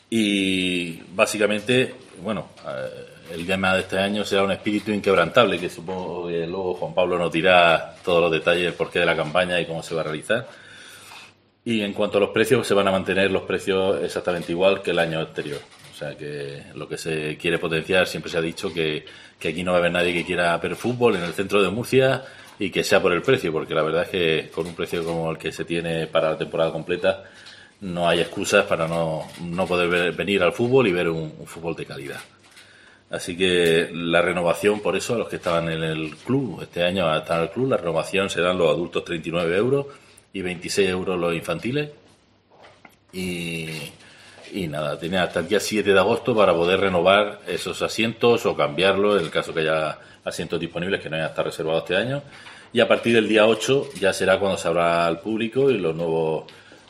Y básicamente, bueno, el lema de este año será un espíritu inquebrantable, que supongo que luego Juan Pablo nos dirá todos los detalles del porqué de la campaña y cómo se va a realizar. Y en cuanto a los precios, se van a mantener los precios exactamente igual que el año anterior. O sea que lo que se quiere potenciar, siempre se ha dicho que aquí no va a haber nadie que quiera ver fútbol en el centro de Murcia y que sea por el precio, porque la verdad es que con un precio como el que se tiene para la temporada completa no hay excusas para no poder venir al fútbol y ver un fútbol de calidad. Así que la renovación, por eso, a los que estaban en el club, este año están en el club, la renovación serán los adultos 39 euros y 26 euros los infantiles. Y nada, tiene hasta el día 7 de agosto para poder renovar esos asientos o cambiarlos en el caso que haya asientos disponibles que no hayan estado reservados este año. Y a partir del día 8 ya será cuando se abra al público y los nuevos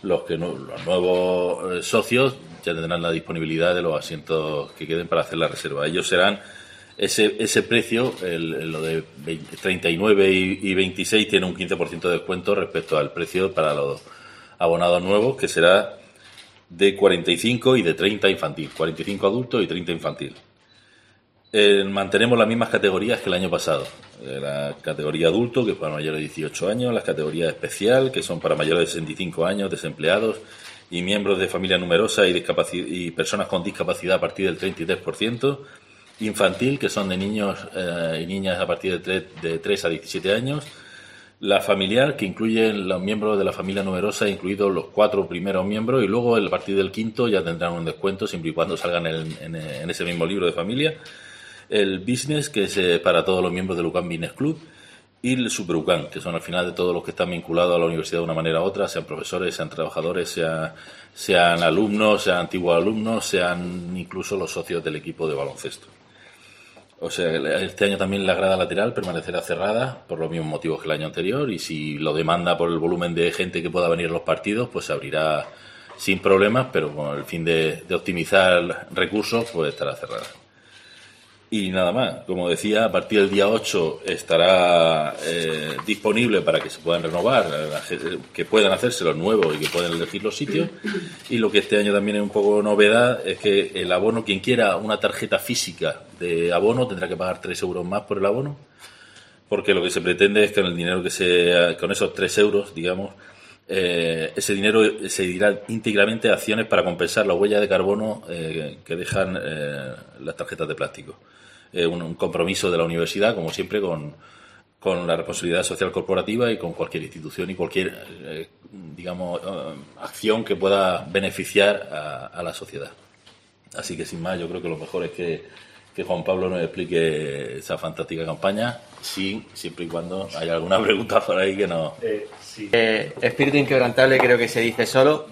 socios ya tendrán la disponibilidad de los asientos que queden para hacer la reserva. Ellos serán ese precio, lo de 39 y 26 tiene un 15% de descuento respecto al precio para los abonados nuevos, que será de 45 y de 30 infantil, 45 adultos y 30 infantil. Mantenemos las mismas categorías que el año pasado. La categoría adulto, que es para mayores de 18 años, la categoría especial, que son para mayores de 65 años, desempleados y miembros de familia numerosa y personas con discapacidad a partir del 33%, infantil, que son de niños y niñas a partir de 3 a 17 años, la familiar, que incluye los miembros de la familia numerosa, incluidos los 4 primeros miembros, y luego a partir del quinto ya tendrán un descuento siempre y cuando salgan en ese mismo libro de familia. El business, que es para todos los miembros del UCAM Business Club, y el Super UCAM, que son al final de todos los que están vinculados a la universidad de una manera u otra, sean profesores, sean trabajadores, sean alumnos, sean antiguos alumnos, sean incluso los socios del equipo de baloncesto. O sea, este año también la grada lateral permanecerá cerrada por los mismos motivos que el año anterior, y si lo demanda por el volumen de gente que pueda venir a los partidos, pues se abrirá sin problemas, pero con el fin de optimizar recursos, pues estará cerrada. Y nada más, como decía, a partir del día 8 estará disponible para que se puedan renovar, que puedan hacerse los nuevos y que puedan elegir los sitios. Y lo que este año también es un poco novedad es que el abono, quien quiera una tarjeta física de abono tendrá que pagar 3 euros más por el abono, porque lo que se pretende es que con el dinero con esos 3 euros, digamos, ese dinero se irá íntegramente a acciones para compensar la huella de carbono que dejan las tarjetas de plástico. Un compromiso de la universidad, como siempre, con la responsabilidad social corporativa y con cualquier institución y cualquier, acción que pueda beneficiar a la sociedad. Así que, sin más, yo creo que lo mejor es que Juan Pablo nos explique esa fantástica campaña, siempre y cuando haya alguna pregunta por ahí que no... Sí. Espíritu inquebrantable creo que se dice solo.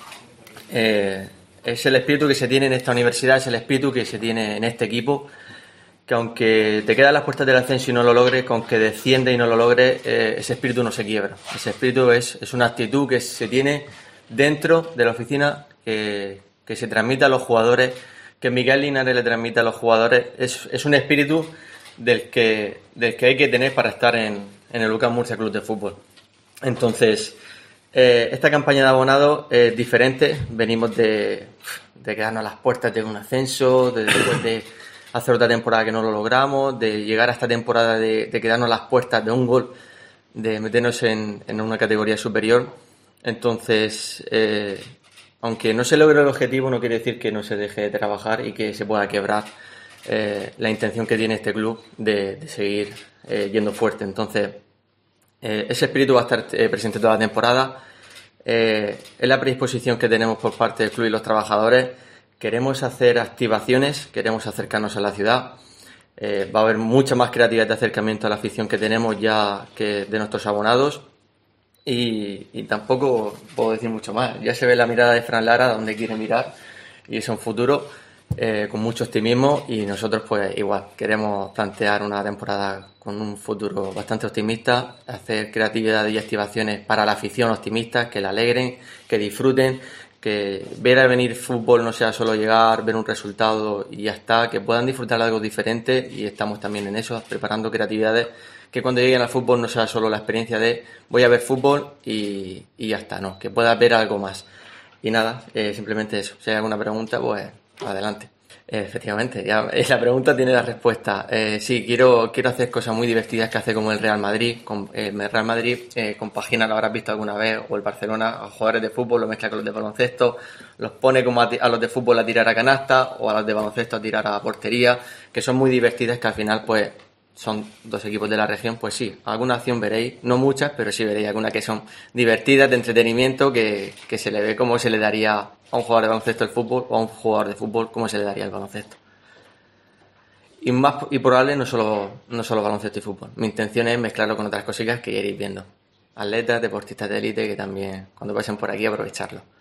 Es el espíritu que se tiene en esta universidad, es el espíritu que se tiene en este equipo, que aunque te quedan las puertas del ascenso y no lo logres, que aunque desciende y no lo logres, ese espíritu no se quiebra. Ese espíritu es una actitud que se tiene dentro de la oficina, que se transmite a los jugadores, que Miguel Linares le transmite a los jugadores. Es un espíritu del que hay que tener para estar en el UCAM Murcia Club de Fútbol. Entonces, esta campaña de abonado es diferente. Venimos de quedarnos a las puertas de un ascenso, después de hacer otra temporada que no lo logramos, de llegar a esta temporada de quedarnos a las puertas de un gol, de meternos en una categoría superior. Entonces, aunque no se logre el objetivo, no quiere decir que no se deje de trabajar y que se pueda quebrar la intención que tiene este club de seguir yendo fuerte. Entonces, ese espíritu va a estar presente toda la temporada. Es la predisposición que tenemos por parte del club y los trabajadores. Queremos hacer activaciones, queremos acercarnos a la ciudad. Va a haber mucha más creatividad de acercamiento a la afición que tenemos ya que de nuestros abonados. Y tampoco puedo decir mucho más. Ya se ve la mirada de Fran Lara donde quiere mirar y es un futuro con mucho optimismo, y nosotros pues igual queremos plantear una temporada con un futuro bastante optimista, hacer creatividad y activaciones para la afición optimista, que la alegren, que disfruten, que ver a venir fútbol no sea solo llegar, ver un resultado y ya está, que puedan disfrutar de algo diferente, y estamos también en eso, preparando creatividades que cuando lleguen al fútbol no sea solo la experiencia de voy a ver fútbol y ya está, no, que pueda ver algo más. Y nada, simplemente eso. Si hay alguna pregunta, pues adelante. Efectivamente, ya la pregunta tiene la respuesta. Sí, quiero hacer cosas muy divertidas que hace como el Real Madrid. El Real Madrid compagina, lo habrás visto alguna vez, o el Barcelona, a jugadores de fútbol, lo mezcla con los de baloncesto, los pone como a los de fútbol a tirar a canasta o a los de baloncesto a tirar a portería, que son muy divertidas, que al final pues son dos equipos de la región. Pues sí, alguna acción veréis, no muchas, pero sí veréis algunas que son divertidas, de entretenimiento, que se le ve como se le daría a un jugador de baloncesto el fútbol, o a un jugador de fútbol como se le daría el baloncesto. Y probable no solo baloncesto y fútbol. Mi intención es mezclarlo con otras cositas que iréis viendo. Atletas, deportistas de élite, que también cuando pasen por aquí aprovecharlo.